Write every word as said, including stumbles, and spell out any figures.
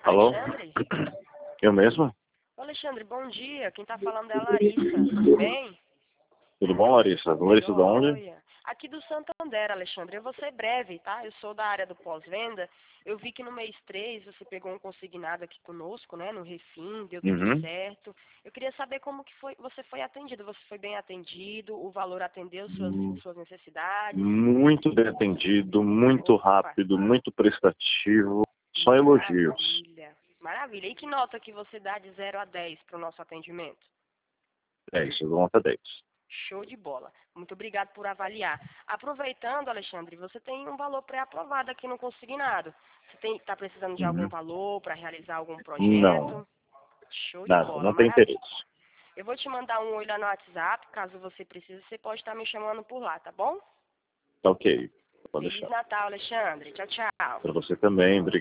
Alô? Alexandre? Eu mesmo? Ô, Alexandre, bom dia. Quem tá falando é a Larissa. Tudo bem? Tudo bom, Larissa? Larissa de onde? Joia. Aqui do Santander, Alexandre. Eu vou ser breve, tá? Eu sou da área do pós-venda. Eu vi que no mês três você pegou um consignado aqui conosco, né? No Refim, deu tudo Uhum. certo. Eu queria saber como que foi, você foi atendido. Você foi bem atendido? O valor atendeu suas, Hum, suas necessidades? Muito bem atendido, muito Opa, rápido, muito prestativo. Só elogios. maravilha. Maravilha. E que nota que você dá de zero a dez para o nosso atendimento? É isso, nota dez. Show de bola. Muito obrigado por avaliar. Aproveitando, Alexandre, você tem um valor pré-aprovado aqui no consignado. Você está precisando de algum Uhum. valor para realizar algum Não, projeto? Show de nada, bola, não tem maravilha. interesse. Eu vou te mandar um oi lá no WhatsApp, caso você precise, você pode estar me chamando por lá, tá bom? Tá ok, pode Feliz deixar. Natal, Alexandre. Tchau, tchau. Para você também, obrigado.